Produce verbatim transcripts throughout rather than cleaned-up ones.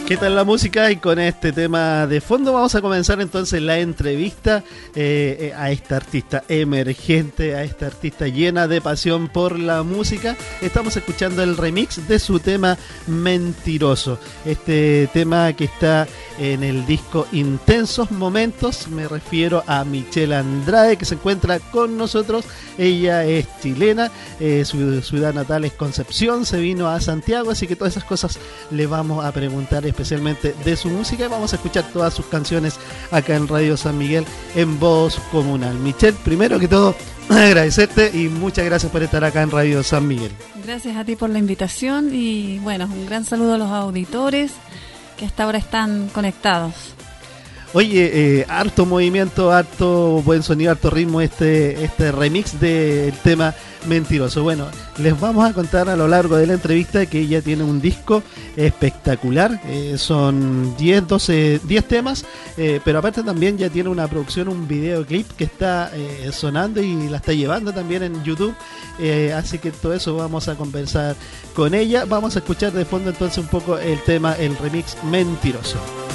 ¿Qué tal la música? Y con este tema de fondo vamos a comenzar entonces la entrevista eh, a esta artista emergente, a esta artista llena de pasión por la música. Estamos escuchando el remix de su tema Mentiroso, este tema que está en el disco Intensos Momentos. Me refiero a Michelle Andrade, que se encuentra con nosotros. Ella es chilena, eh, su ciudad natal es Concepción, se vino a Santiago, así que todas esas cosas le vamos a preguntar especialmente de su música, y vamos a escuchar todas sus canciones acá en Radio San Miguel en voz comunal. Michelle, primero que todo, agradecerte y muchas gracias por estar acá en Radio San Miguel. Gracias a ti por la invitación y bueno, un gran saludo a los auditores que hasta ahora están conectados. Oye, eh, harto movimiento, harto buen sonido, harto ritmo este, este remix del tema Mentiroso. Bueno, les vamos a contar a lo largo de la entrevista que ella tiene un disco espectacular, eh, son diez, doce, diez temas, eh, pero aparte también ya tiene una producción, un videoclip que está eh, sonando y la está llevando también en YouTube, eh, así que todo eso vamos a conversar con ella. Vamos a escuchar de fondo entonces un poco el tema, el remix Mentiroso.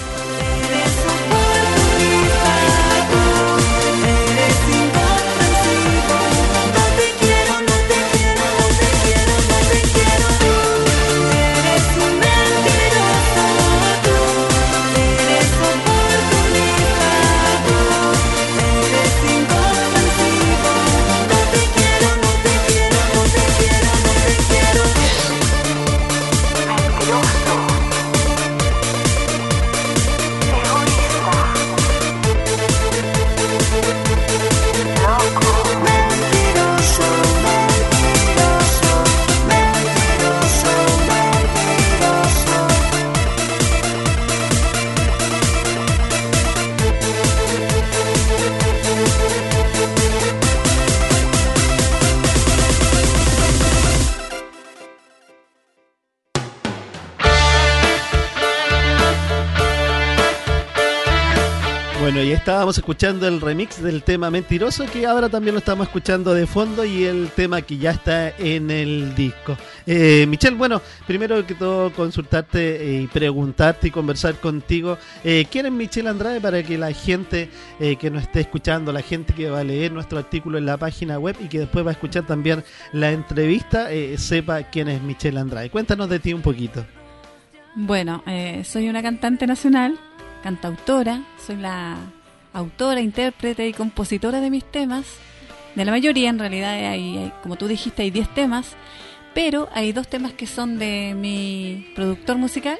Bueno, y estábamos escuchando el remix del tema Mentiroso, que ahora también lo estamos escuchando de fondo, y el tema que ya está en el disco. Eh, Michelle, bueno, primero que todo consultarte y preguntarte y conversar contigo, eh, ¿quién es Michelle Andrade? Para que la gente eh, que nos esté escuchando, la gente que va a leer nuestro artículo en la página web y que después va a escuchar también la entrevista, eh, sepa quién es Michelle Andrade. Cuéntanos de ti un poquito. Bueno, eh, soy una cantante nacional, cantautora, soy la autora, intérprete y compositora de mis temas, de la mayoría en realidad, hay, hay, como tú dijiste, hay diez temas, pero hay dos temas que son de mi productor musical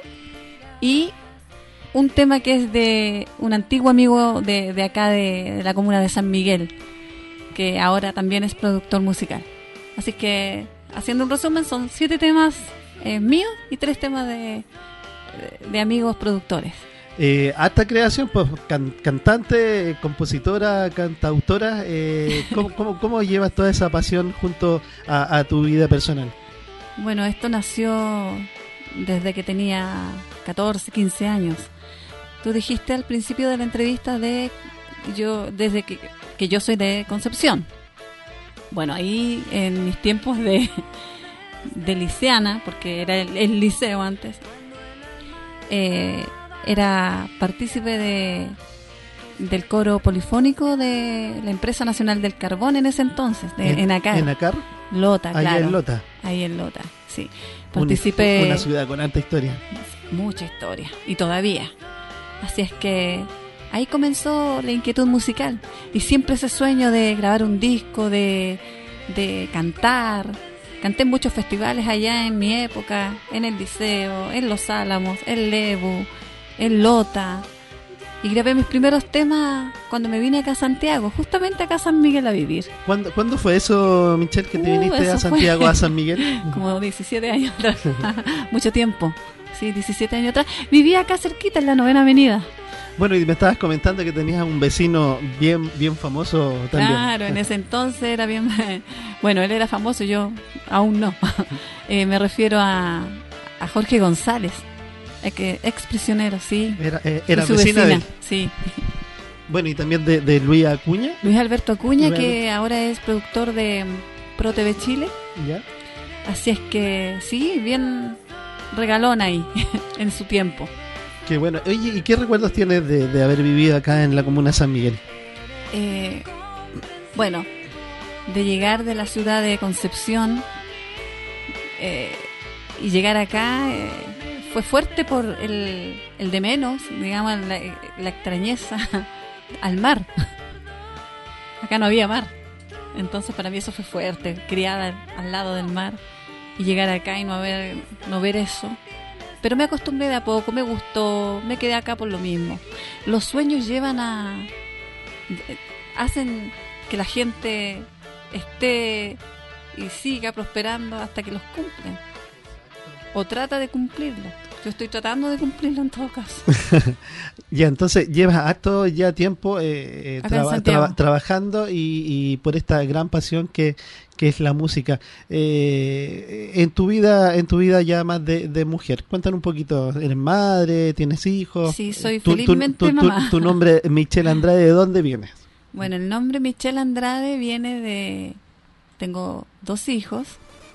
y un tema que es de un antiguo amigo de, de acá de, de la comuna de San Miguel, que ahora también es productor musical. Así que, haciendo un resumen, son siete temas eh, míos y tres temas de, de, de amigos productores. Eh, hasta creación, pues can, cantante, compositora, cantautora, eh, ¿cómo, cómo, ¿cómo llevas toda esa pasión junto a, a tu vida personal? Bueno, esto nació desde que tenía catorce, quince años. Tú dijiste al principio de la entrevista de yo desde que, que yo soy de Concepción. Bueno, ahí en mis tiempos de, de liceana, porque era el, el liceo antes, eh, era partícipe de del coro polifónico de la Empresa Nacional del Carbón en ese entonces, de ¿En, Enacar. ¿Enacar? Lota, Ahí claro. en Lota. Ahí en Lota, sí. Participé. Una, una ciudad con alta historia. Mucha historia, y todavía. Así es que ahí comenzó la inquietud musical. Y siempre ese sueño de grabar un disco, de, de cantar. Canté en muchos festivales allá en mi época, en el Liceo, en Los Álamos, en Lebu, en Lota, y grabé mis primeros temas cuando me vine acá a Santiago, justamente acá a San Miguel a vivir. ¿Cuándo, ¿cuándo fue eso, Michelle, que te uh, viniste a Santiago, fue... a San Miguel? Como diecisiete años atrás, mucho tiempo, sí, diecisiete años atrás. Vivía acá cerquita en la Novena Avenida. Bueno, y me estabas comentando que tenías un vecino bien bien famoso también. Claro, en ese entonces era bien... Bueno, él era famoso, yo aún no. eh, me refiero a, a Jorge González. Que ex prisionero, sí. Era, eh, era su vecina, vecina, de... sí. Bueno, y también de, de Luis Acuña. Luis Alberto Acuña, Luis que Alberto. ahora es productor de Pro T V Chile. ¿Ya? Así es que, sí, bien regalón ahí, en su tiempo. Qué bueno. Oye, ¿y qué recuerdos tienes de, de haber vivido acá en la comuna de San Miguel? Eh, bueno, de llegar de la ciudad de Concepción eh, y llegar acá eh, fue fuerte por el, el de menos, digamos, la, la extrañeza al mar. Acá no había mar, entonces para mí eso fue fuerte, criada al lado del mar y llegar acá y no ver, no ver eso. Pero me acostumbré de a poco, me gustó, me quedé acá por lo mismo. Los sueños llevan a... hacen que la gente esté y siga prosperando hasta que los cumplen. O trata de cumplirlo. Yo estoy tratando de cumplirlo en todo caso. Ya, entonces llevas harto ya tiempo eh, Acá en traba- Santiago. traba- trabajando y, y por esta gran pasión que, que es la música. Eh, en tu vida, en tu vida ya más de, de mujer, cuéntanos un poquito. ¿Eres madre? ¿Tienes hijos? Sí, soy Tu- tu- felizmente tu, tu- mamá. Tu nombre, Michelle Andrade, ¿de dónde vienes? Bueno, el nombre Michelle Andrade viene de... Tengo dos hijos.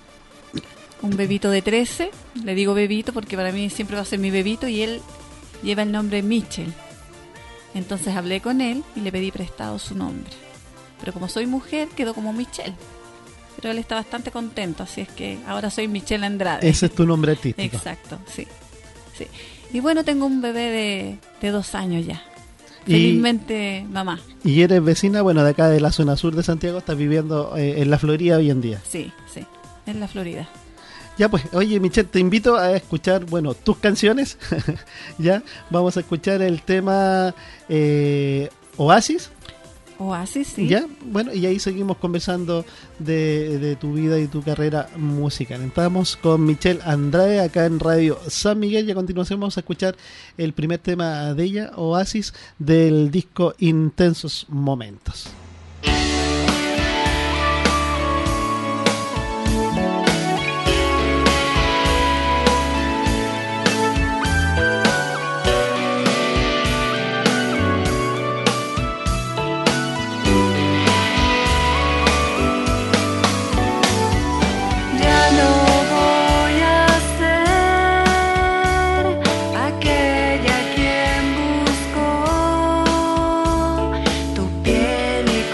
Un bebito de trece, le digo bebito porque para mí siempre va a ser mi bebito, y él lleva el nombre Michelle. Entonces hablé con él y le pedí prestado su nombre. Pero como soy mujer, quedó como Michelle. Pero él está bastante contento, así es que ahora soy Michelle Andrade. Ese es tu nombre artístico. Exacto, sí, sí. Y bueno, tengo un bebé de, de dos años ya. Y- Felizmente mamá. Y eres vecina, bueno, de acá de la zona sur de Santiago, estás viviendo eh, en la Florida hoy en día. Sí, sí, en la Florida. Ya pues, oye Michelle, te invito a escuchar, bueno, tus canciones. Ya, vamos a escuchar el tema eh, Oasis. Oasis, sí. Ya, bueno, y ahí seguimos conversando de, de tu vida y tu carrera musical. Estamos con Michelle Andrade acá en Radio San Miguel y a continuación vamos a escuchar el primer tema de ella, Oasis, del disco Intensos Momentos. Ya no voy a ser aquella quien buscó tu piel y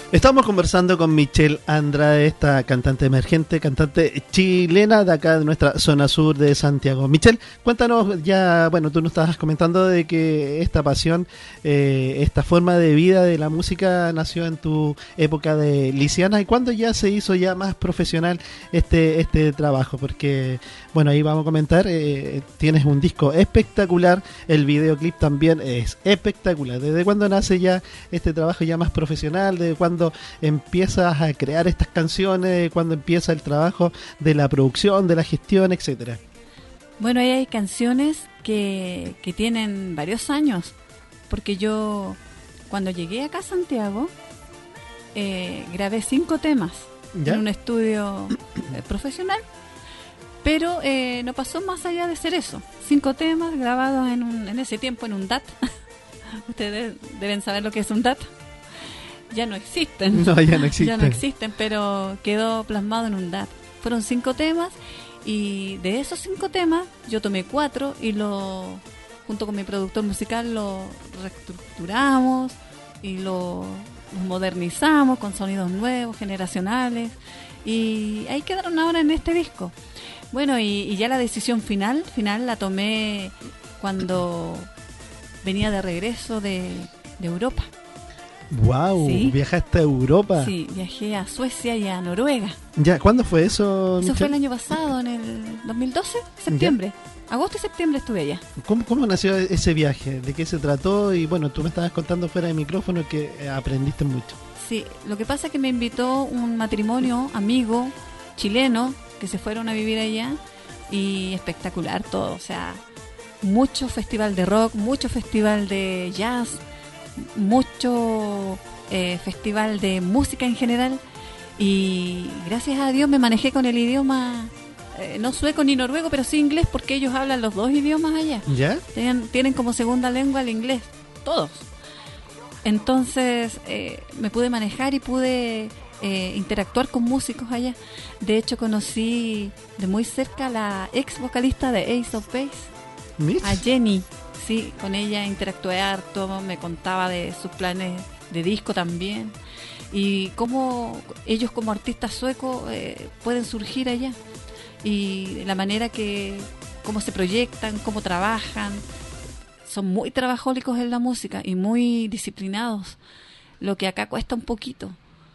Estamos conversando con Michelle Andrade, esta cantante emergente, cantante chilena de acá de nuestra zona sur de Santiago. Michelle, cuéntanos ya, bueno, tú nos estabas comentando de que esta pasión, eh, esta forma de vida de la música nació en tu época de lisiana. ¿Y cuándo ya se hizo ya más profesional este este trabajo? Porque, bueno, ahí vamos a comentar, eh, tienes un disco espectacular, el videoclip también es espectacular. ¿Desde cuándo nace ya este trabajo ya más profesional? ¿Desde cuándo empiezas a crear estas canciones? ¿Cuándo empieza el trabajo de la producción, de la gestión, etcétera? Bueno, ahí hay canciones que, que tienen varios años, porque yo cuando llegué acá a Santiago eh, grabé cinco temas ¿Ya? en un estudio eh, profesional, pero eh, no pasó más allá de ser eso, cinco temas grabados en, un, en ese tiempo en un D A T. Ustedes deben saber lo que es un D A T. Ya no existen. No, ya no existen. Ya no existen, pero quedó plasmado en un D A T. Fueron cinco temas y de esos cinco temas yo tomé cuatro y lo junto con mi productor musical lo reestructuramos y lo, lo modernizamos con sonidos nuevos, generacionales, y ahí quedaron ahora en este disco. Bueno, y, y ya la decisión final, final la tomé cuando venía de regreso de, de Europa. Wow, ¿Sí? ¿Viajaste a Europa? Sí, viajé a Suecia y a Noruega. Ya, ¿cuándo fue eso, Eso Michelle? fue el año pasado, en el dos mil doce, septiembre. ¿Ya? Agosto y septiembre estuve allá. ¿Cómo, ¿Cómo nació ese viaje? ¿De qué se trató? Y bueno, tú me estabas contando fuera de micrófono que aprendiste mucho. Sí, lo que pasa es que me invitó un matrimonio amigo chileno que se fueron a vivir allá y espectacular todo, o sea, mucho festival de rock, mucho festival de jazz, mucho eh, festival de música en general, y gracias a Dios me manejé con el idioma eh, no sueco ni noruego, pero sí inglés, porque ellos hablan los dos idiomas allá. ¿Ya? Tienen, tienen como segunda lengua el inglés, todos. Entonces eh, me pude manejar y pude eh, interactuar con músicos allá. De hecho conocí de muy cerca a la ex vocalista de Ace of Base, ¿Miss? a Jenny. Sí, con ella interactué harto, me contaba de sus planes de disco también y cómo ellos como artistas suecos eh, pueden surgir allá, y la manera que, cómo se proyectan, cómo trabajan. Son muy trabajólicos en la música y muy disciplinados, lo que acá cuesta un poquito.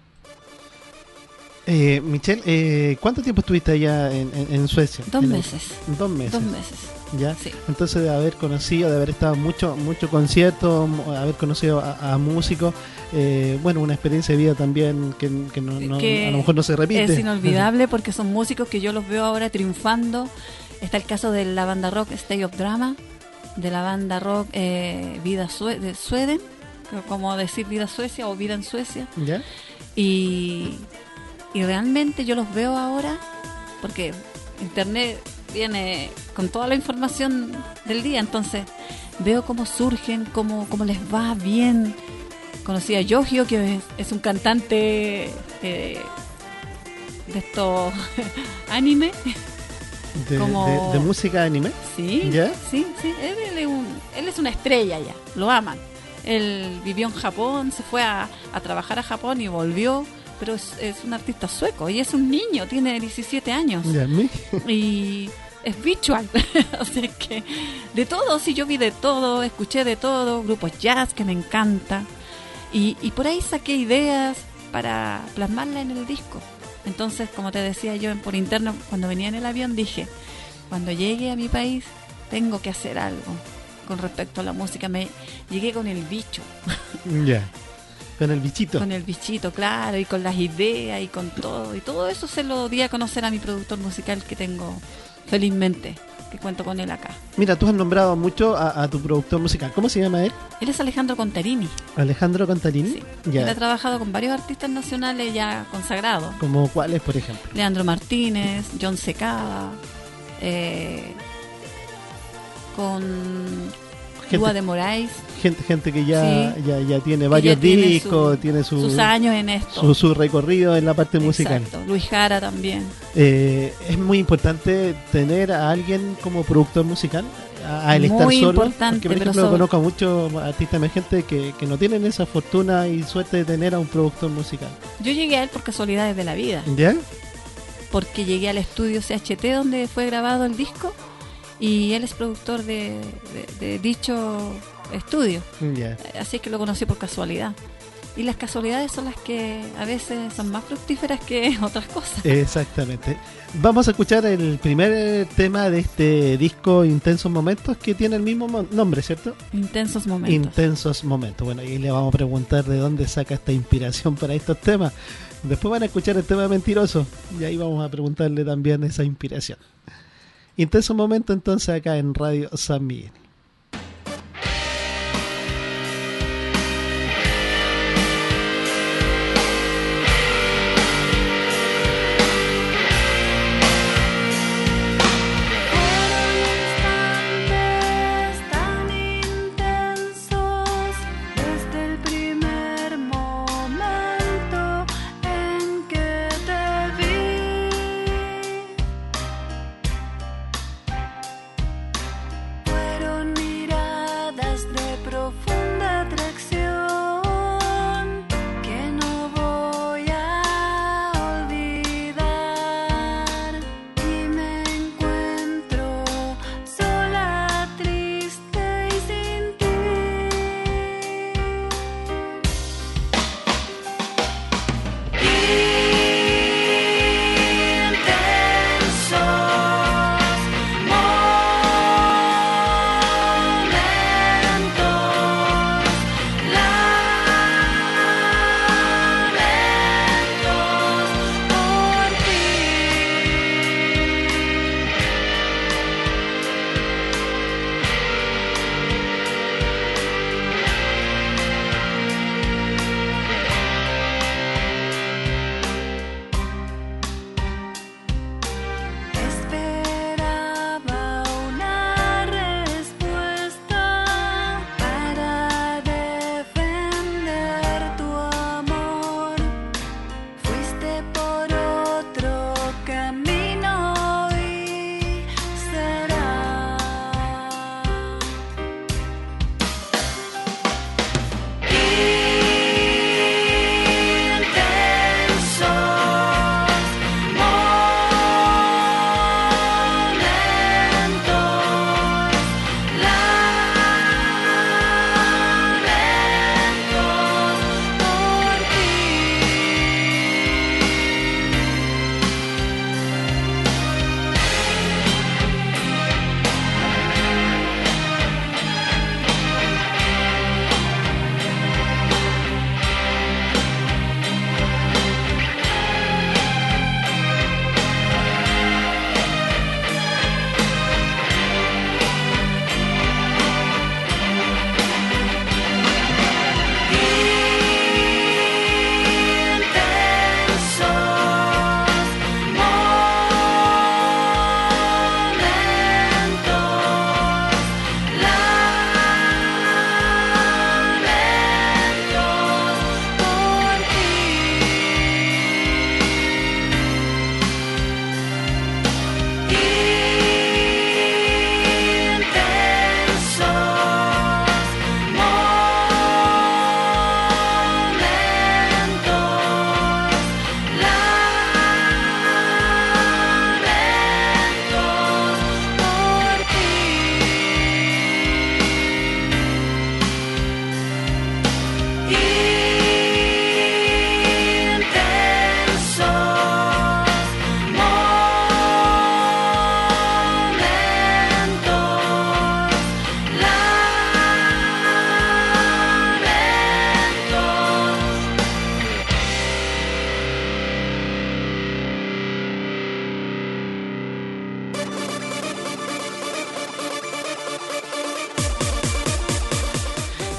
Eh, Michelle, eh, ¿cuánto tiempo estuviste allá en, en, en Suecia? Dos en meses. El, dos meses. Dos meses. ¿Ya? Sí. Entonces, de haber conocido, de haber estado mucho mucho concierto, haber conocido a, a músicos, eh, bueno, una experiencia de vida también que, que, no, no, que a lo mejor no se repite. Es inolvidable porque son músicos que yo los veo ahora triunfando. Está el caso de la banda rock State of Drama, de la banda rock eh, Vida Sue- de Sweden, como decir Vida Suecia o Vida en Suecia. ¿Ya? Y, y realmente yo los veo ahora porque internet viene con toda la información del día, entonces veo cómo surgen, cómo, cómo les va bien. Conocí a Yohio, que es, es un cantante eh, de estos anime. De, como... de, de música anime. Sí, ¿Ya? sí, sí. Él, él, es un, él es una estrella ya, lo aman. Él vivió en Japón, se fue a, a trabajar a Japón y volvió, pero es, es un artista sueco y es un niño, tiene diecisiete años. ¿Ya? ¿Me? Y es visual, o sea que de todo, sí, yo vi de todo, escuché de todo, grupos jazz que me encanta, y, y por ahí saqué ideas para plasmarla en el disco. Entonces, como te decía yo por interno, cuando venía en el avión dije, cuando llegue a mi país tengo que hacer algo con respecto a la música. Me llegué con el bicho. Ya, con el bichito. Con el bichito, claro, y con las ideas y con todo. Y todo eso se lo di a conocer a mi productor musical, que tengo felizmente, que cuento con él acá. Mira, tú has nombrado mucho a, a tu productor musical. ¿Cómo se llama él? Él es Alejandro Contarini. Alejandro Contarini. Sí. Ya. Él ha trabajado con varios artistas nacionales ya consagrados. ¿Como cuáles, por ejemplo? Leandro Martínez, John Secada, eh, con Lua de Moraes. Gente, gente que ya, Sí. ya, ya tiene varios ya tiene discos, su- tiene su, sus años en esto. su, su recorrido en la parte musical. Exacto. Luis Jara también. Eh, es muy importante tener a alguien como productor musical a- al estar Muy solo. importante, Porque, por pero ejemplo, sobre- conozco a muchos artistas emergentes que, que no tienen esa fortuna y suerte de tener a un productor musical. Yo llegué a él por casualidades de la vida, ¿Ya? porque llegué al estudio C H T donde fue grabado el disco y él es productor de, de- de dicho estudio, Ya. así es que lo conocí por casualidad. Y las casualidades son las que a veces son más fructíferas que otras cosas. Exactamente. Vamos a escuchar el primer tema de este disco Intensos Momentos, que tiene el mismo mo- nombre, ¿cierto? Intensos momentos. Intensos Momentos. Bueno, y le vamos a preguntar de dónde saca esta inspiración para estos temas. Después van a escuchar el tema Mentiroso y ahí vamos a preguntarle también esa inspiración. Intensos Momentos entonces acá en Radio San Miguel. Instantes tan intensos desde el primer momento en que te vi. Fueron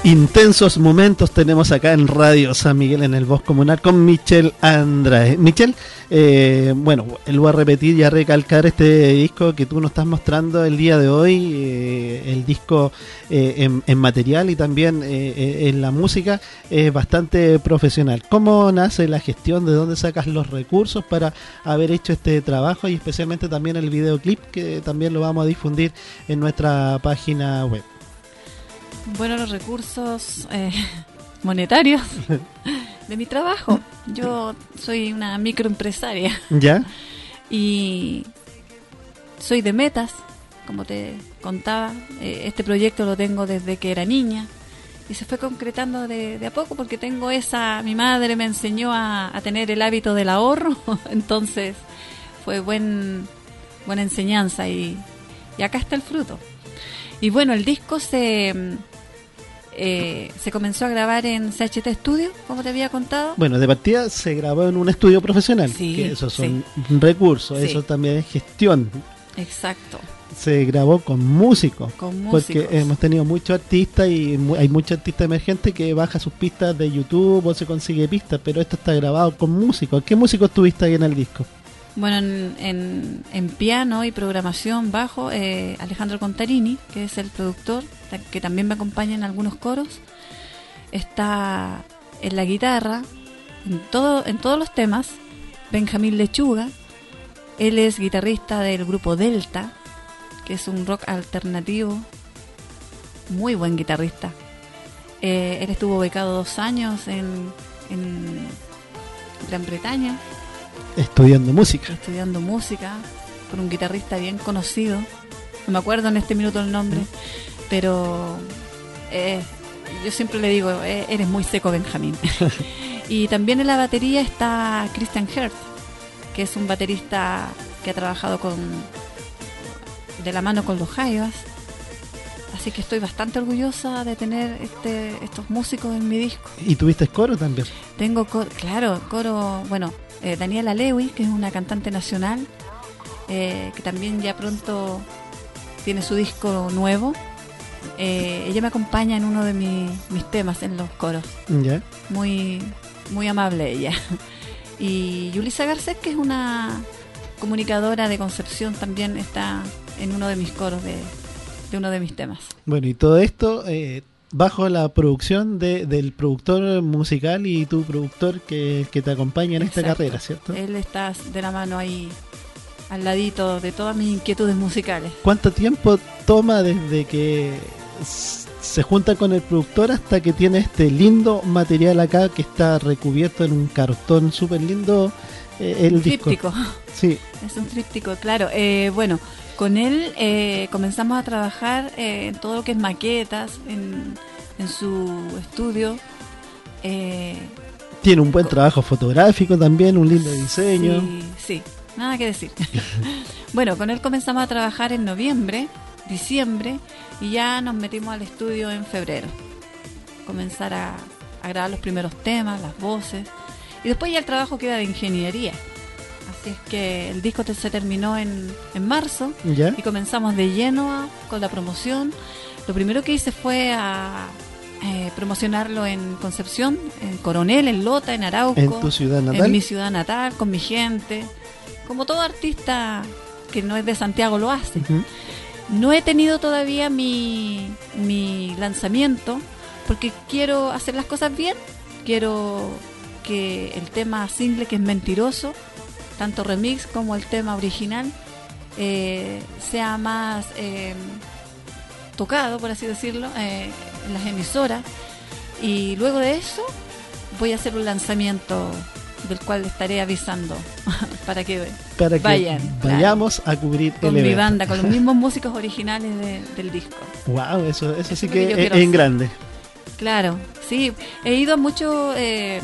Intensos momentos tenemos acá en Radio San Miguel en el Voz Comunal con Michelle Andrade. Michelle, eh, bueno, él va a repetir y a recalcar este disco que tú nos estás mostrando el día de hoy, eh, el disco eh, en, en material y también eh, en la música es bastante profesional. ¿Cómo nace la gestión? ¿De dónde sacas los recursos para haber hecho este trabajo? Y especialmente también el videoclip, que también lo vamos a difundir en nuestra página web. Bueno, los recursos eh, monetarios de mi trabajo. Yo soy una microempresaria. ¿Ya? Y soy de metas, como te contaba. Eh, este proyecto lo tengo desde que era niña y se fue concretando de, de a poco porque tengo esa... Mi madre me enseñó a, a tener el hábito del ahorro, entonces fue buen, buena enseñanza y, y acá está el fruto. Y bueno, el disco se... Eh, se comenzó a grabar en C H T Studio, como te había contado. Bueno, de partida se grabó en un estudio profesional, Sí, que esos son sí. recursos, Sí. eso también es gestión. Exacto, Se grabó con músicos, con músicos. porque hemos tenido muchos artistas y mu- hay muchos artistas emergentes que baja sus pistas de YouTube o se consigue pistas, pero esto está grabado con músicos. ¿Qué músicos tuviste ahí en el disco? Bueno, en, en, en piano y programación bajo, eh, Alejandro Contarini, que es el productor, ta- que también me acompaña en algunos coros. Está en la guitarra, en, todo, en todos los temas, Benjamín Lechuga. Él es guitarrista del grupo Delta, que es un rock alternativo, muy buen guitarrista. Eh, él estuvo becado dos años en, en Gran Bretaña, Estudiando música. estudiando música por un guitarrista bien conocido. No me acuerdo en este minuto el nombre, pero eh, yo siempre le digo, eh, eres muy seco, Benjamín. Y también en la batería está Christian Hert, que es un baterista que ha trabajado con de la mano con los Jaivas. Así que estoy bastante orgullosa de tener este, estos músicos en mi disco. ¿Y tuviste coro también? Tengo, coro, claro, coro, bueno, eh, Daniela Lewy, que es una cantante nacional, eh, que también ya pronto tiene su disco nuevo. Eh, ella me acompaña en uno de mi, mis temas, en los coros. ¿Ya? Muy, muy amable ella. Y Yulisa Garcés, que es una comunicadora de Concepción, también está en uno de mis coros de, de uno de mis temas. Bueno, y todo esto eh, bajo la producción de, del productor musical y tu productor que, que te acompaña en esta Exacto. carrera, ¿cierto? Él está de la mano ahí, al ladito de todas mis inquietudes musicales. ¿Cuánto tiempo toma desde que s- se junta con el productor hasta que tiene este lindo material acá que está recubierto en un cartón súper lindo? Eh, el Un disco. tríptico. Sí, Es un tríptico, claro. Eh, bueno, con él eh, comenzamos a trabajar eh, en todo lo que es maquetas, en, en su estudio. Eh, tiene un buen trabajo fotográfico también, un lindo diseño. Sí, sí, nada que decir. Bueno, con él comenzamos a trabajar en noviembre, diciembre, y ya nos metimos al estudio en febrero. Comenzar a, a grabar los primeros temas, las voces, y después ya el trabajo queda de ingeniería. Así es que el disco te- se terminó en, en marzo ¿Ya? y comenzamos de lleno a- con la promoción. Lo primero que hice fue a eh, promocionarlo en Concepción, en Coronel, en Lota, en Arauco. En tu ciudad natal. En mi ciudad natal, con mi gente. Como todo artista que no es de Santiago lo hace. Ujú. No he tenido todavía mi, mi lanzamiento porque quiero hacer las cosas bien. Quiero que el tema single, que es Mentiroso, tanto remix como el tema original, eh, sea más eh, tocado, por así decirlo, eh, en las emisoras. Y luego de eso voy a hacer un lanzamiento del cual estaré avisando para que Para que vayan, vayamos a cubrir con el mi evento. banda, con los mismos músicos originales de- del disco. Wow, eso, eso sí es lo que que yo es, quiero en hacer. grande. Claro, sí, he ido a muchos eh,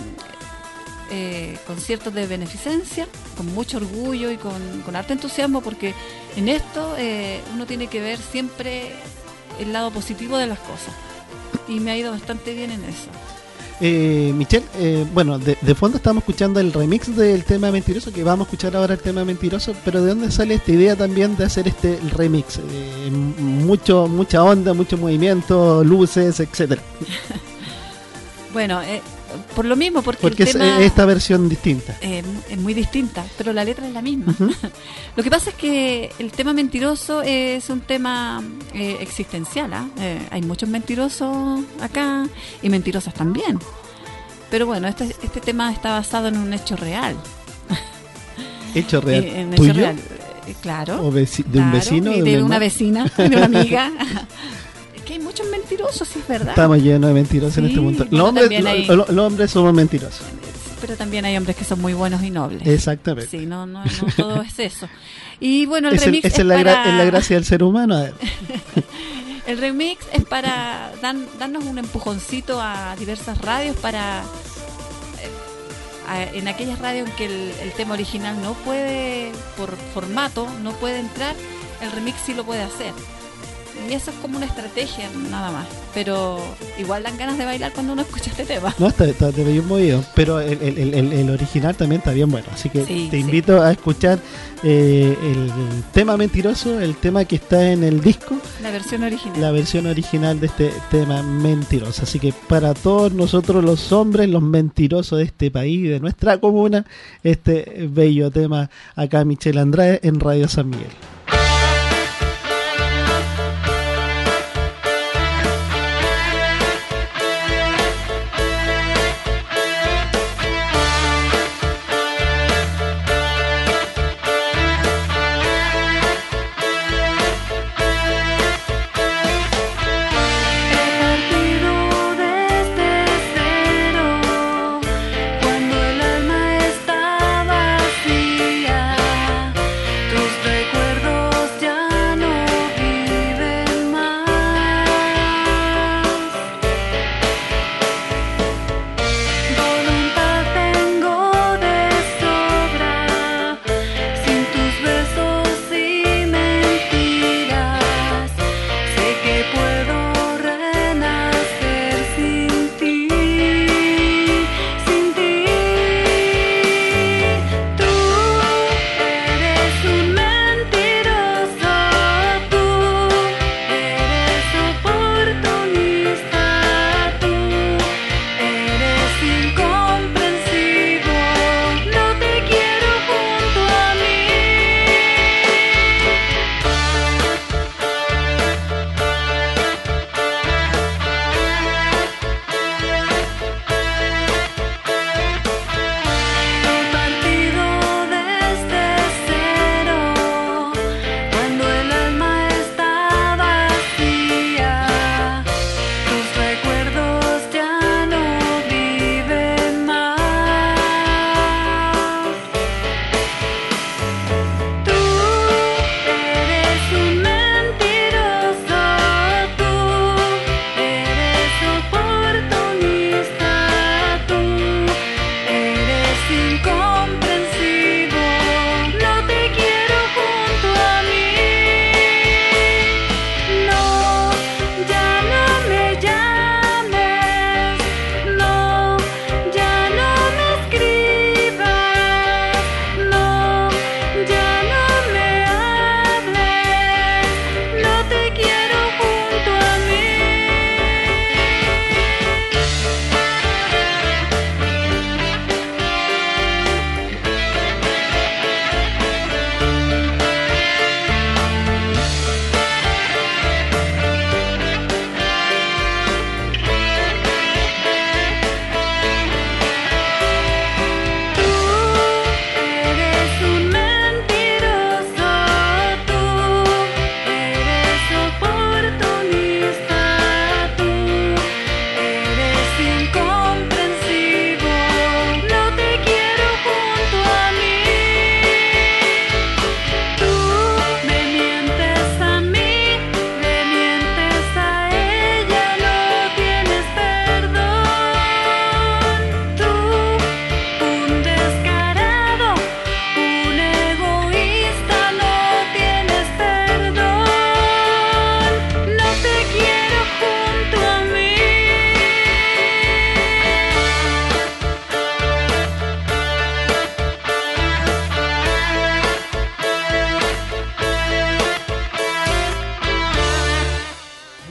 eh, conciertos de beneficencia con mucho orgullo y con, con harto entusiasmo, porque en esto eh, uno tiene que ver siempre el lado positivo de las cosas, y me ha ido bastante bien en eso. Eh, Michelle, eh, bueno, de, de fondo estamos escuchando el remix del tema Mentiroso, que vamos a escuchar ahora el tema Mentiroso, pero ¿de dónde sale esta idea también de hacer este remix? Eh, mucho, mucha onda, mucho movimiento, luces, etcétera. Bueno, eh, por lo mismo, porque, Porque el es tema eh, esta versión distinta. eh, es muy distinta, pero la letra es la misma. Ujú. Lo que pasa es que el tema mentiroso es un tema eh, existencial. ¿ah? Eh, hay muchos mentirosos acá y mentirosas también. Pero bueno, este, este tema está basado en un hecho real. Hecho real. Eh, en hecho ¿Tuyo? real, eh, claro. ¿O veci- de un Claro, vecino? y de de un una hermano? vecina, de una amiga. Es que hay muchos mentirosos, sí es verdad. Estamos llenos de mentirosos en Sí, este punto. bueno, Los hombres, también hay- lo- lo- los hombres somos mentirosos. Pero también hay hombres que son muy buenos y nobles. Exactamente. Sí, no, no, no todo es eso. Y bueno, el Esa remix es, es, la gra- para... es la gracia del ser humano. a ver. El remix es para dan- darnos un empujoncito a diversas radios para... eh, a- en aquellas radios en que el, el tema original no puede, por formato, no puede entrar, el remix sí lo puede hacer. Y eso es como una estrategia, nada más. Pero igual dan ganas de bailar cuando uno escucha este tema. No, está, está de bien movido, pero el, el- el- el original también está bien bueno, así que Sí, te sí. invito a escuchar eh, el tema Mentiroso, el tema que está en el disco, La versión original. la versión original de este tema Mentiroso. Así que para todos nosotros los hombres, los mentirosos de este país, de nuestra comuna, este bello tema acá Michelle Andrade en Radio San Miguel. He partido desde cero cuando el alma está vacía. Tus recuerdos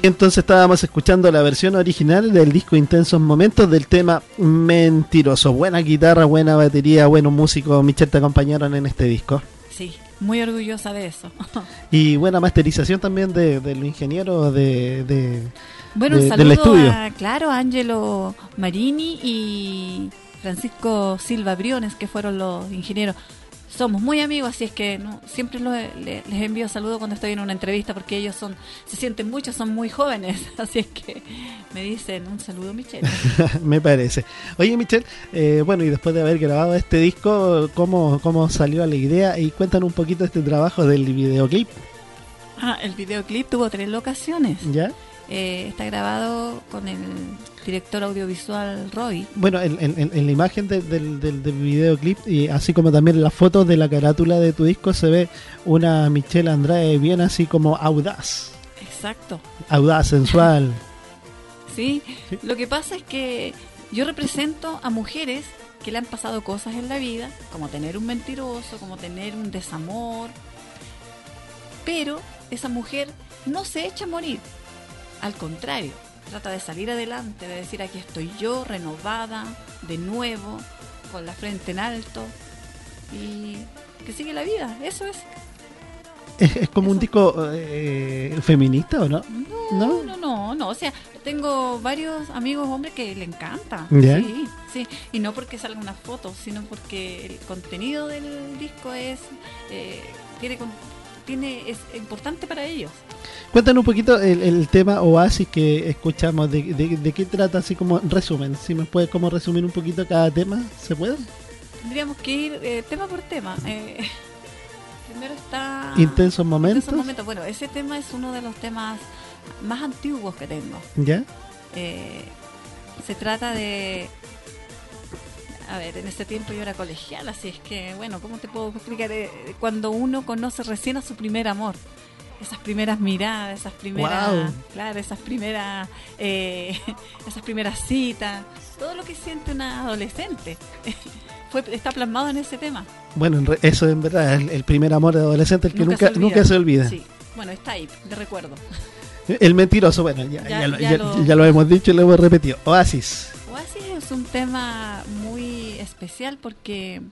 Entonces estábamos escuchando la versión original del disco Intensos Momentos del tema Mentiroso. Buena guitarra, buena batería, buenos músicos, Michelle, te acompañaron en este disco. Sí, muy orgullosa de eso. Y buena masterización también de, de los ingenieros de, de, Bueno, de- un del saludo estudio. a, claro, a Angelo Marini y Francisco Silva Briones, que fueron los ingenieros. Somos muy amigos, así es que no, siempre los- le- les envío saludos cuando estoy en una entrevista, porque ellos son, se sienten mucho, son muy jóvenes, así es que me dicen un saludo, Michelle. Me parece. Oye, Michelle, eh, bueno, y después de haber grabado este disco, ¿cómo, cómo salió la idea? Y cuéntanos un poquito este trabajo del videoclip, Ah, el videoclip tuvo tres locaciones. ¿ya? Eh, está grabado con el director audiovisual Roy. Bueno, en, en- en la imagen de- del, del, del videoclip, y así como también en las fotos de la carátula de tu disco, se ve una Michelle Andrade bien así como audaz, Exacto. audaz, sensual. Sí, Sí. lo que pasa es que yo represento a mujeres que le han pasado cosas en la vida, como tener un mentiroso, como tener un desamor, pero esa mujer no se echa a morir, al contrario, trata de salir adelante, de decir aquí estoy yo, renovada, de nuevo, con la frente en alto, y que sigue la vida, eso es. ¿Es, es como un Eso. disco eh, feminista o no? No, ¿No? no, no, no, o sea, tengo varios amigos hombres que le encanta. ¿Ya? Sí, sí, y no porque salga una foto, sino porque el contenido del disco es eh, tiene con- tiene es importante para ellos. Cuéntanos un poquito el, el tema Oasis que escuchamos, de, de, de qué trata, así como resumen. Si me puedes como resumir un poquito cada tema, ¿se puede? Tendríamos que ir eh, tema por tema. Eh, primero está Intensos Momentos. Intensos Momentos. Bueno, ese tema es uno de los temas más antiguos que tengo. ¿Ya? Eh, se trata de... A ver, en ese tiempo yo era colegial, así es que, bueno, ¿cómo te puedo explicar? Eh, cuando uno conoce recién a su primer amor, esas primeras miradas, esas primeras, Guau. claro, esas primeras, eh, esas primeras citas, todo lo que siente una adolescente, fue está plasmado en ese tema. Bueno, en re- eso en verdad es el, el primer amor de adolescente, el que nunca, olvida. nunca se olvida. Sí, bueno, está ahí, de recuerdo. El mentiroso, bueno, ya, Ya- ya lo, ya ya- lo- ya lo hemos dicho y lo hemos repetido. Oasis. Oasis es un tema muy especial porque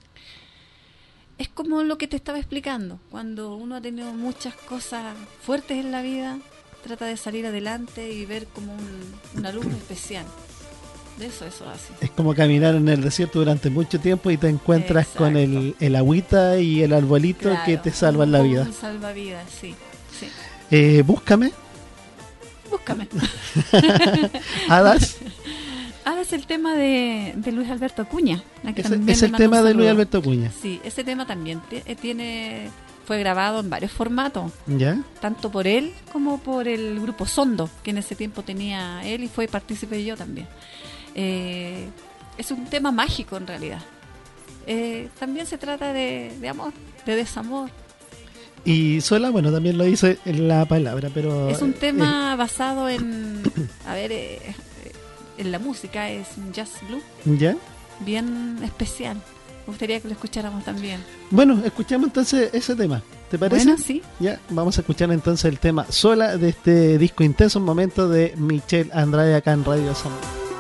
es como lo que te estaba explicando. Cuando uno ha tenido muchas cosas fuertes en la vida, trata de salir adelante y ver como un, una luz especial. De eso es Oasis. Es como caminar en el desierto durante mucho tiempo y te encuentras Exacto. con el, el agüita y el arbolito Claro, que te salvan la como vida. Un salvavidas, sí. sí. Eh, búscame, Búscame. Hadas. Ahora es el tema de, de Luis Alberto Acuña. a que Ese- también es le el mando un tema de Luis saludo. Alberto Cuña. Sí, ese tema también ti- eh, tiene fue grabado en varios formatos, ¿Ya? tanto por él como por el grupo Sondo, que en ese tiempo tenía él y fue partícipe yo también. Eh, es un tema mágico en realidad. Eh, también se trata de, de amor, de desamor. Y Sola, bueno, también lo dice en la palabra, pero... Es un eh, tema basado en, a ver, eh, eh, en la música, es un jazz blue ¿Ya? bien especial. Me gustaría que lo escucháramos también. Bueno, escuchamos entonces ese tema. ¿Te parece? Bueno, sí. Ya, vamos a escuchar entonces el tema Sola de este disco Intenso, un momento de Michelle Andrade acá en Radio San.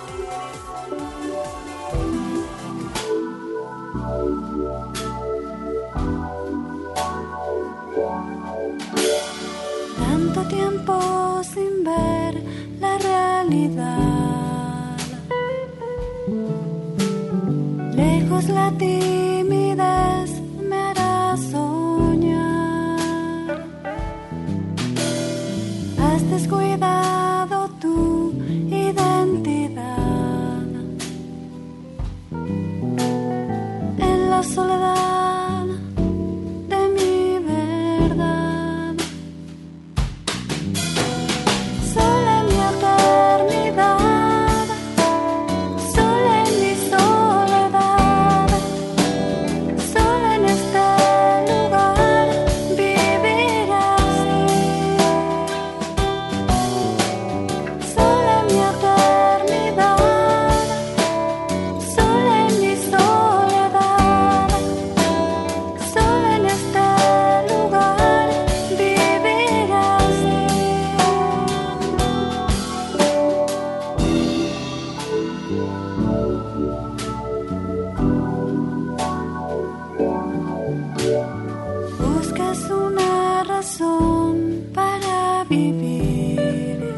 Tanto tiempo sin ver la realidad. Lejos la timidez me hará soñar. Has descuidado tu identidad. En la soledad de mi verdad. Sola en mi eternidad, sola en mi soledad, razón para vivir,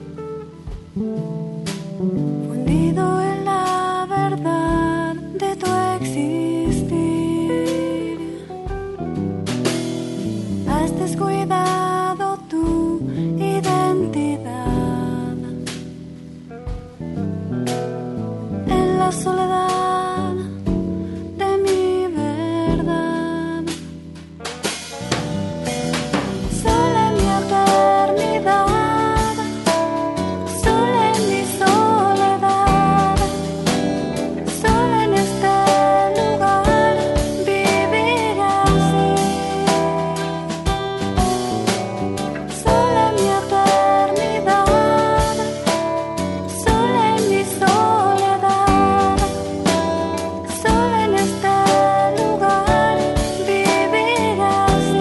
fundido en la verdad de tu existir. Has descuidado tu identidad en la soledad de mi verdad. Sola en mi eternidad, sola en mi soledad, sola en este lugar vivir así. Sola en mi eternidad, sola en mi soledad, sola en este lugar vivir así.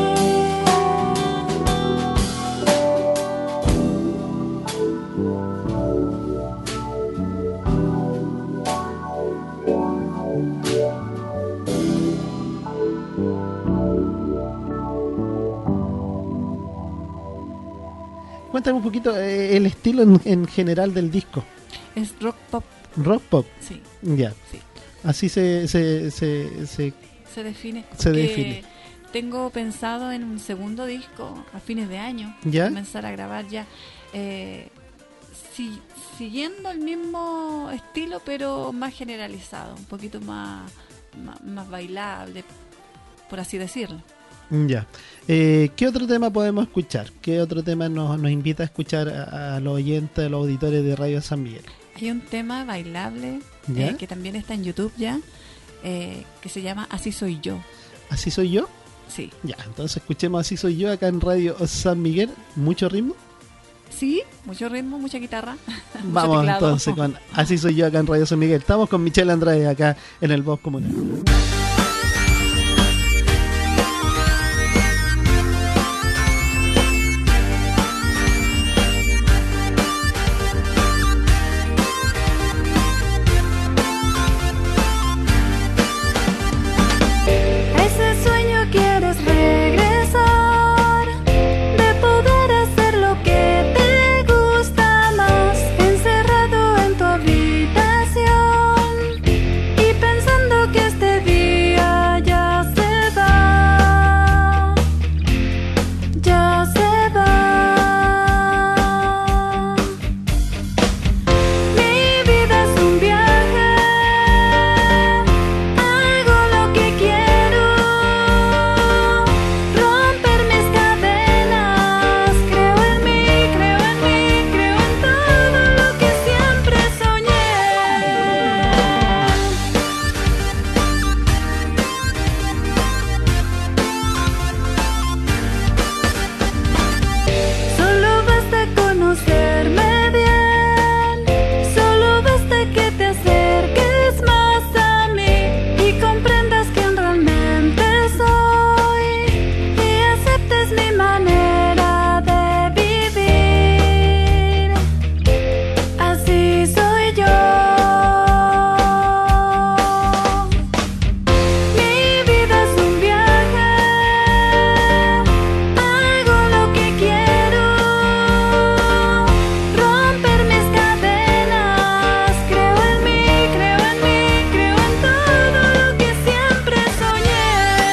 Cuéntame un poquito eh, el estilo en, en general del disco. Es rock pop, Rock pop, sí, ya. sí. Así se, se, se, se- Se define. Se porque define. Tengo pensado en un segundo disco a fines de año. ¿Ya? Comenzar a grabar ya. Eh, si- siguiendo el mismo estilo, pero más generalizado. Un poquito más, más, más bailable, por así decirlo. Ya. Eh, ¿Qué otro tema podemos escuchar? ¿Qué otro tema nos, nos invita a escuchar a, a los oyentes, a los auditores de Radio San Miguel? Hay un tema bailable ¿Ya? eh, que también está en YouTube ya, eh, que se llama Así Soy Yo. ¿Así soy yo? Sí. Ya, entonces escuchemos Así soy yo acá en Radio San Miguel. ¿Mucho ritmo? Sí, mucho ritmo, mucha guitarra. mucho Vamos teclado. entonces con Así soy yo acá en Radio San Miguel. Estamos con Michelle Andrade acá en el Voz Comunal. A ese sueño quieres regresar, de poder hacer lo que te gusta más, encerrado en tu habitación y pensando que este día ya se va, ya se va. Mi vida es un viaje, hago lo que quiero, romper mis cadenas, creo en mí, creo en mí, creo en todo lo que siempre soñé. Solo basta conocerme bien, solo basta que te acerques más a mí y comprendas quién realmente soy y aceptes mi manera de vivir. Así soy yo. Mi vida es un viaje, hago lo que quiero, romper mis cadenas, creo en mí, creo en mí, creo en todo lo que siempre soñé.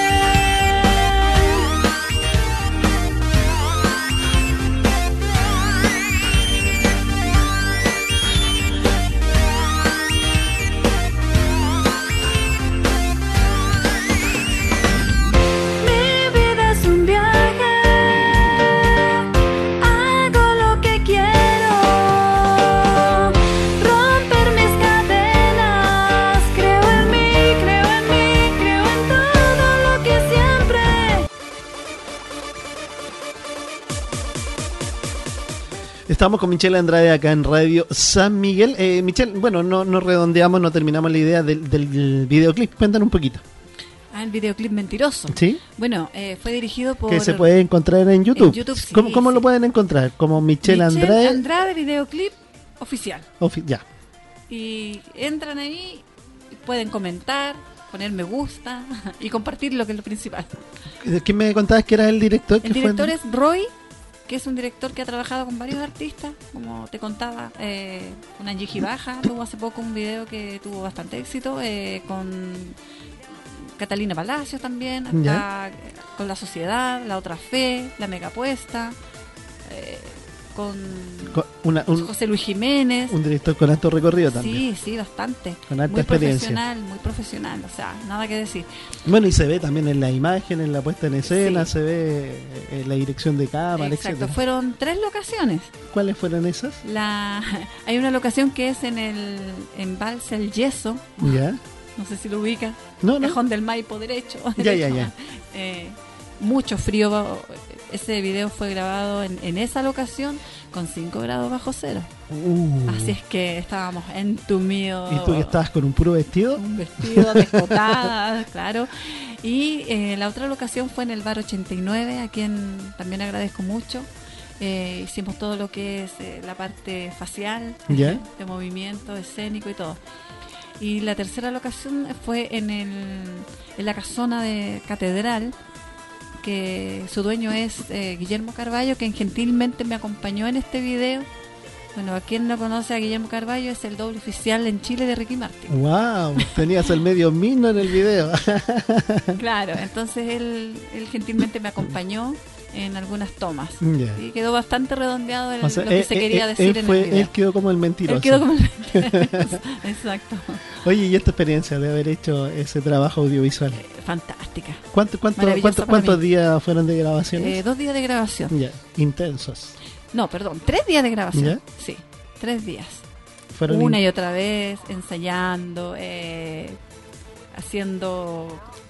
Mi vida es un viaje, hago lo que quiero, romper mis cadenas, creo en mí, creo en mí, creo en todo lo que siempre. Estamos con Michelle Andrade acá en Radio San Miguel. Eh, Michelle, bueno, no, no redondeamos, no terminamos la idea del, del videoclip. Cuéntanos un poquito. Ah, el videoclip Mentiroso. ¿Sí? Bueno, eh, fue dirigido por... Que se puede encontrar en YouTube. En YouTube, sí, ¿Cómo, cómo sí. lo pueden encontrar? Como Michelle, Michelle Andrade. Andrade videoclip oficial. Ofi- ya. Y entran ahí, y pueden comentar, poner me gusta y compartirlo, que es lo principal. ¿De quién me contabas que era el director? El que director fue? es Roy, que es un director que ha trabajado con varios artistas, como te contaba, eh, con Angie Gibaja, tuvo hace poco un video que tuvo bastante éxito, eh, con Catalina Palacios también, Ya. está con La Sociedad, La Otra Fe, La Megapuesta, eh, con Con una- un, José Luis Jiménez. un director con alto recorrido también. Sí, sí, bastante. Con alta muy experiencia. profesional, muy profesional, o sea, nada que decir. Bueno, y se ve también en la imagen, en la puesta en escena, Sí. se ve en la dirección de cámara, Exacto, etcétera. fueron tres locaciones. ¿Cuáles fueron esas? La, hay una locación que es en el embalse El Yeso, Ya. no sé si lo ubica, No, no. Cajón del Maipo derecho. Ya, ya, derecho. ya. Eh, mucho frío, ese video fue grabado en, en esa locación con cinco grados bajo cero. Uh. Así es que estábamos entumidos. ¿Y tú que estabas con un puro vestido? Un vestido descotada, claro. Y eh, la otra locación fue en el Bar ochenta y nueve, a quien también agradezco mucho. Eh, hicimos todo lo que es eh, la parte facial, Ya. de movimiento escénico y todo. Y la tercera locación fue en, el, en la casona de Catedral, que su dueño es eh, Guillermo Carballo, quien gentilmente me acompañó en este video. Bueno, a quien no conoce a Guillermo Carballo, es el doble oficial en Chile de Ricky Martin. ¡Wow! Tenías el medio mino en el video. Claro, entonces él, él gentilmente me acompañó en algunas tomas. Ya. Y quedó bastante redondeado en O sea, lo que él- se él- quería él- decir él en fue- el video. Él quedó como el mentiroso. Él quedó como el- Exacto. Oye, ¿y esta experiencia de haber hecho ese trabajo audiovisual? Eh, Fantástica. ¿Cuánto, cuánto, Maravillosa cuánto- para ¿Cuántos mí. días fueron de grabaciones? Eh, dos días de grabación. Ya, intensos. No, perdón, tres días de grabación. ¿Ya? Sí, tres días. Fueron Una in- y otra vez, ensayando, eh, haciendo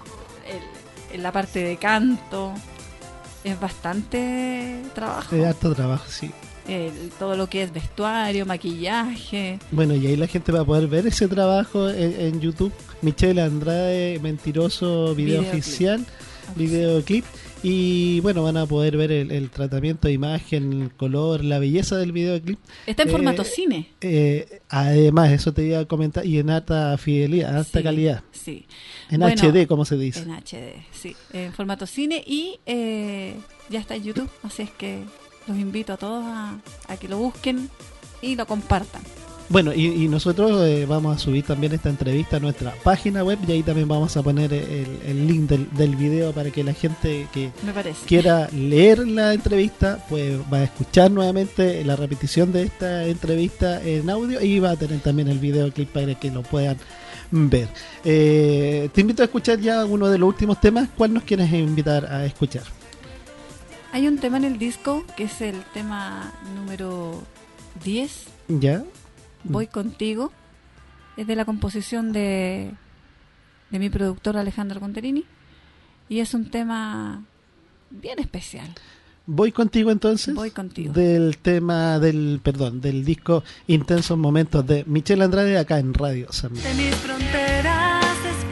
el- el- la parte de canto. Es bastante trabajo. de harto trabajo, sí. El- todo lo que es vestuario, maquillaje. Bueno, y ahí la gente va a poder ver ese trabajo en, en YouTube. Michelle Andrade, Mentiroso, video Videoclip. oficial, videoclip. Y bueno, van a poder ver el, el tratamiento de imagen, el color, la belleza del videoclip. Está en Eh, formato cine. Eh, además, eso te iba a comentar, y en alta fidelidad, alta Sí, calidad. Sí, En Bueno, H D, como se dice. en H D, sí. En formato cine y eh, ya está en YouTube. Así es que los invito a todos a, a que lo busquen y lo compartan. Bueno, y, y nosotros eh, vamos a subir también esta entrevista a nuestra página web y ahí también vamos a poner el, el link del, del video para que la gente que Me parece. quiera leer la entrevista, pues va a escuchar nuevamente la repetición de esta entrevista en audio y va a tener también el videoclip para que lo puedan ver. Eh, te invito a escuchar ya uno de los últimos temas. ¿Cuál nos quieres invitar a escuchar? Hay un tema en el disco que es el tema número diez, ¿Ya? Voy Contigo. Es de la composición de, de mi productor Alejandro Conterini. Y es un tema bien especial. Voy contigo entonces. Voy Contigo. Del tema del, perdón, del disco Intensos Momentos de Michelle Andrade acá en Radio San Miguel. De mis fronteras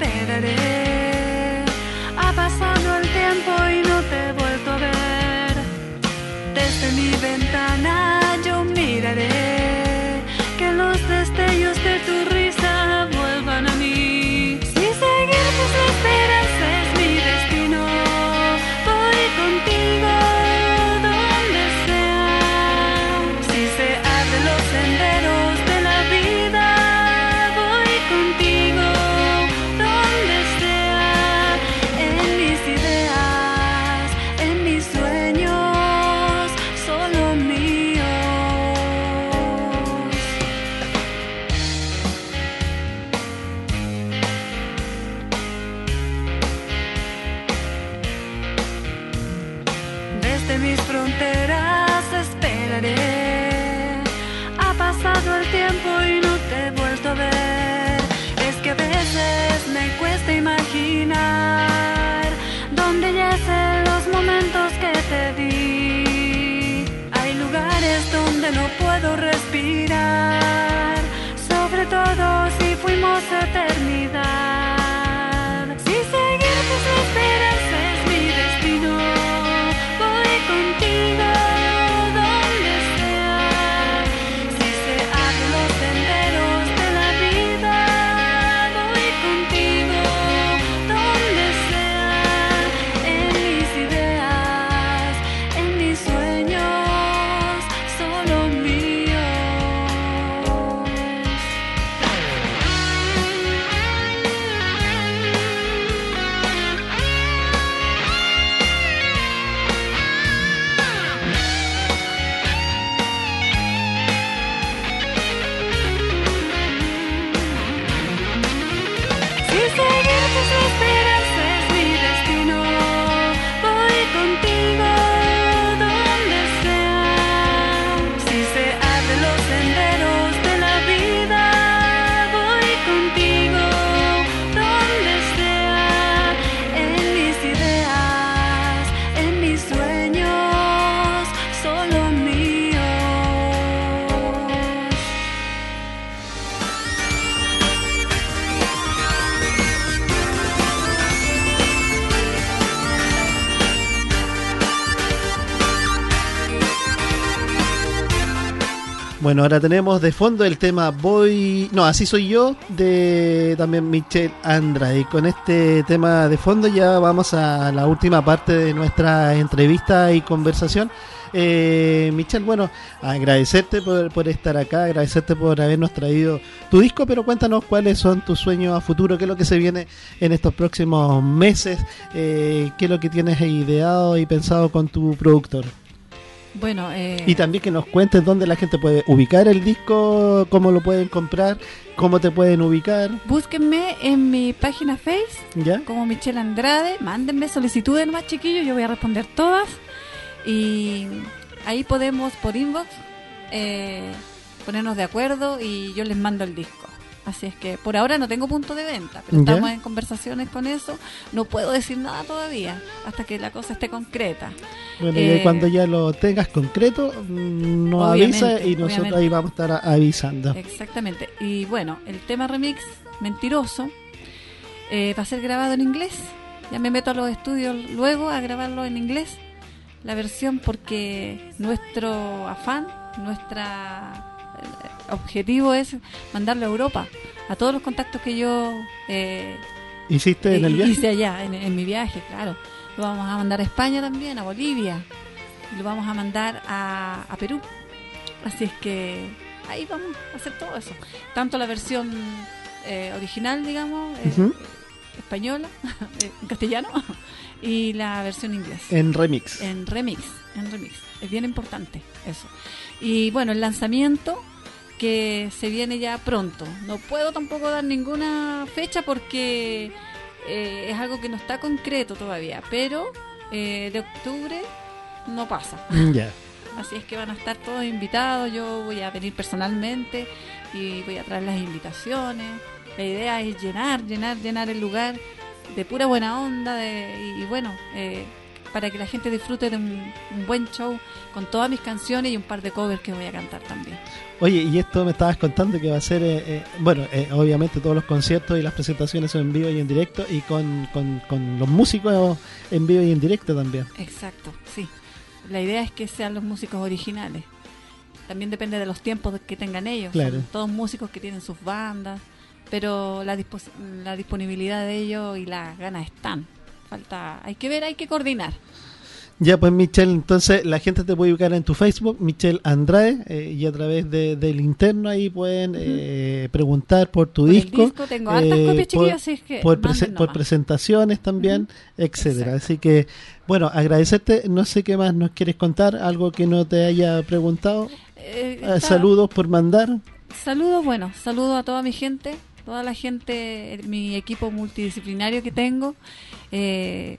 esperaré. Ha pasado el tiempo y no te he vuelto a ver. Desde mi ventana yo miraré que los destellos de tu risa vuelvan a mí. Si seguir tus esperanzas es mi destino, voy contigo donde sea. Si se abren los senderos de la vida, voy contigo donde sea. En mis ideas, en mis sueños, solo míos. Desde mis fronteras esperaré. Ha pasado el tiempo y no te he vuelto a ver. Es que a veces me cuesta imaginar dónde yacen los momentos que te di. Hay lugares donde no puedo respirar, sobre todo si fuimos eternidad. Si seguir tus esperanzas es mi destino, voy contigo donde sea. Si se abren los senderos de la vida, voy contigo Bueno, ahora tenemos de fondo el tema Voy... No, Así Soy Yo, de también Michelle Andrade. Y con este tema de fondo ya vamos a la última parte de nuestra entrevista y conversación. Eh, Michelle, bueno, agradecerte por, por estar acá, agradecerte por habernos traído tu disco, pero cuéntanos cuáles son tus sueños a futuro, qué es lo que se viene en estos próximos meses, eh, qué es lo que tienes ideado y pensado con tu productor. Bueno, eh... y también que nos cuentes dónde la gente puede ubicar el disco, cómo lo pueden comprar, cómo te pueden ubicar. Búsquenme en mi página Face, ¿ya? Como Michelle Andrade, mándenme solicitudes más, chiquillos, yo voy a responder todas. Y ahí podemos por inbox eh, ponernos de acuerdo y yo les mando el disco. Así es que por ahora no tengo punto de venta, pero ¿ya? Estamos en conversaciones con eso. No puedo decir nada todavía hasta que la cosa esté concreta. Bueno, eh, y cuando ya lo tengas concreto, nos avisa y nosotros obviamente. Ahí vamos a estar avisando. Exactamente. Y bueno, el tema remix Mentiroso eh, va a ser grabado en inglés. Ya me meto a los estudios luego a grabarlo en inglés. La versión, porque nuestro afán, nuestro objetivo es mandarlo a Europa, a todos los contactos que yo eh, ¿hiciste en el viaje? hice allá, en, en mi viaje, claro. Lo vamos a mandar a España también, a Bolivia, y lo vamos a mandar a, a Perú. Así es que ahí vamos a hacer todo eso. Tanto la versión eh, original, digamos, eh, uh-huh. española, en castellano, y la versión inglesa. En remix. En remix, en remix. Es bien importante eso. Y bueno, el lanzamiento que se viene ya pronto. No puedo tampoco dar ninguna fecha porque eh, es algo que no está concreto todavía, pero eh, de octubre no pasa. Ya. Yeah. Así es que van a estar todos invitados. Yo voy a venir personalmente y voy a traer las invitaciones. La idea es llenar, llenar, llenar el lugar de pura buena onda de, y, y bueno, eh, para que la gente disfrute de un, un buen show con todas mis canciones y un par de covers que voy a cantar también. Oye, y esto me estabas contando que va a ser, eh, eh, bueno, eh, obviamente todos los conciertos y las presentaciones son en vivo y en directo y con, con, con los músicos en vivo y en directo también. Exacto, sí. La idea es que sean los músicos originales. También depende de los tiempos que tengan ellos. Claro. Son todos músicos que tienen sus bandas, pero la, dispos- la disponibilidad de ellos y las ganas están. Falta, hay que ver, hay que coordinar. Ya, pues Michelle, entonces la gente te puede ubicar en tu Facebook, Michelle Andrade, eh, y a través de, del interno ahí pueden eh, preguntar por tu por disco. El disco tengo hartas eh, copias, chiquillos, por, así es que por, prese- por presentaciones también, uh-huh. etcétera. Así que, bueno, agradecerte. No sé qué más nos quieres contar, algo que no te haya preguntado. Eh, eh, saludos por mandar. Saludos, bueno, saludos a toda mi gente, toda la gente, mi equipo multidisciplinario que tengo. Eh,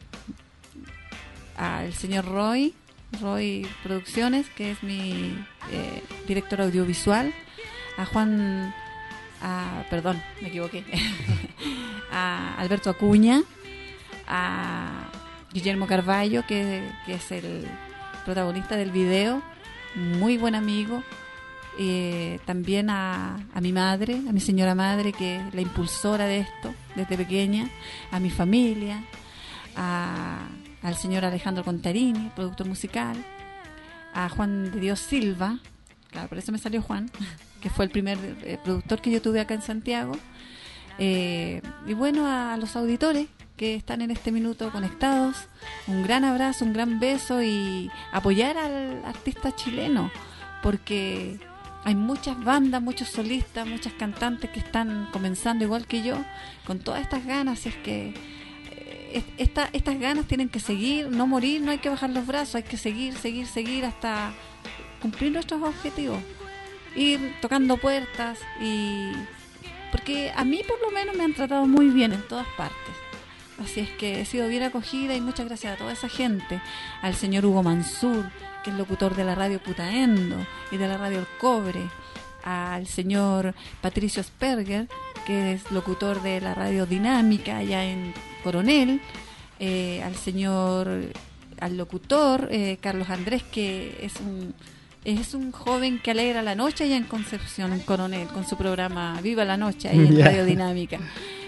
al señor Roy, Roy Producciones, que es mi eh, director audiovisual, a Juan, a, perdón, me equivoqué, a Alberto Acuña, a Guillermo Carballo, que, que es el protagonista del video, muy buen amigo, eh, también a, a mi madre, a mi señora madre, que es la impulsora de esto desde pequeña, a mi familia, a al señor Alejandro Contarini, productor musical, a Juan de Dios Silva, claro, por eso me salió Juan, que fue el primer eh, productor que yo tuve acá en Santiago, eh, y bueno, a, a los auditores que están en este minuto conectados, un gran abrazo, un gran beso y apoyar al artista chileno, porque hay muchas bandas, muchos solistas, muchas cantantes que están comenzando igual que yo, con todas estas ganas, y es que Esta, estas ganas tienen que seguir, no morir, no hay que bajar los brazos, hay que seguir, seguir, seguir hasta cumplir nuestros objetivos, ir tocando puertas, y porque a mí por lo menos me han tratado muy bien en todas partes, así es que he sido bien acogida y muchas gracias a toda esa gente, al señor Hugo Mansur, que es locutor de la radio Putaendo y de la radio El Cobre, al señor Patricio Sperger, que es locutor de la radio Dinámica allá en Coronel, eh, al señor, al locutor eh, Carlos Andrés, que es un es un joven que alegra la noche allá en Concepción, en Coronel, con su programa Viva la Noche ahí en yeah. Radio Dinámica.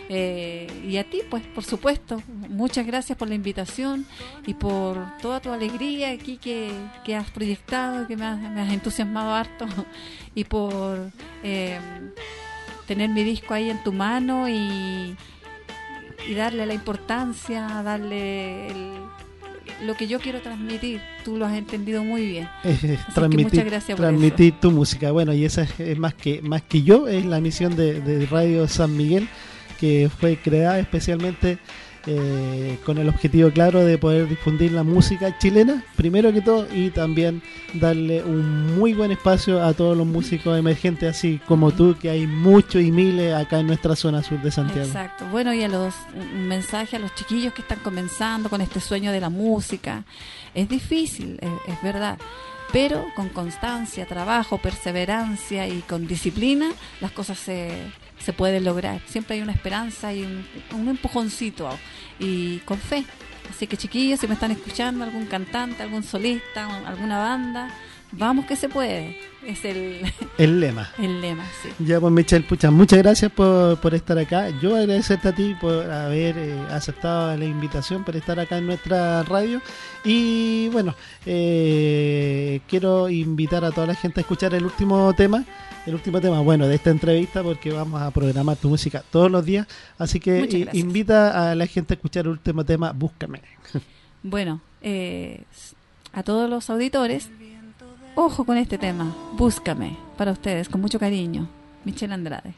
Eh, y a ti, pues, por supuesto, muchas gracias por la invitación y por toda tu alegría aquí que, que has proyectado, que me has, me has entusiasmado harto, y por eh, tener mi disco ahí en tu mano y, y darle la importancia, darle el, lo que yo quiero transmitir. Tú lo has entendido muy bien. Eh, Así transmitir, que muchas gracias por transmitir eso. tu música. Bueno, y esa es, es más que más que yo, es la misión de, de Radio San Miguel, que fue creada especialmente eh, con el objetivo claro de poder difundir la música chilena, primero que todo, y también darle un muy buen espacio a todos los músicos emergentes, así como tú, que hay muchos y miles acá en nuestra zona sur de Santiago. Exacto. Bueno, y a los un mensaje a los chiquillos que están comenzando con este sueño de la música. Es difícil, es, es verdad, pero con constancia, trabajo, perseverancia y con disciplina las cosas se, se pueden lograr. Siempre hay una esperanza y un, un empujoncito y con fe. Así que, chiquillos, si me están escuchando, algún cantante, algún solista, alguna banda, vamos que se puede. Es el, el lema. El lema, sí. Ya, pues, Michelle, pucha, muchas gracias por, por estar acá. Yo agradecerte a ti por haber eh, aceptado la invitación para estar acá en nuestra radio. Y bueno, eh, quiero invitar a toda la gente a escuchar el último tema. El último tema, bueno, de esta entrevista, porque vamos a programar tu música todos los días. Así que i- invita a la gente a escuchar el último tema, Búscame. Bueno, eh, a todos los auditores, ojo con este tema, Búscame, para ustedes, con mucho cariño. Michelle Andrade.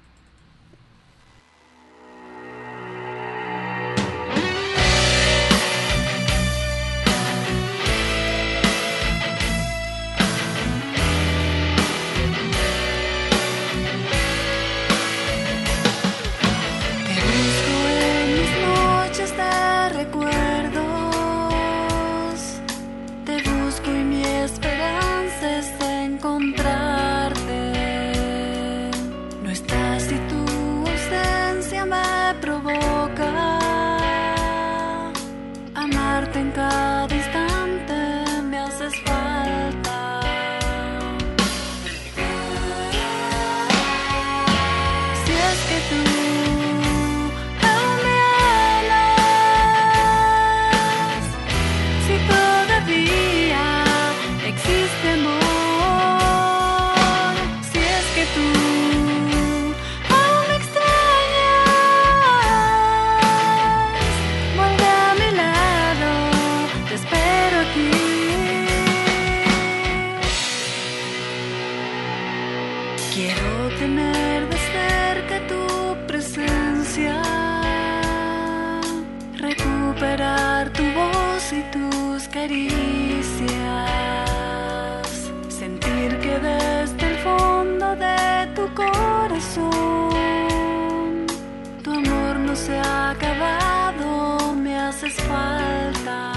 En cada instante me haces falta. Si es que tú aún me amas, si todavía existe amor, si es que tú aún me extrañas, vuelve a mi lado. Te espero aquí. Quiero tener de cerca tu presencia, recuperar tu voz y tus caricias, sentir que desde el fondo de tu corazón tu amor no se ha acabado, me haces falta.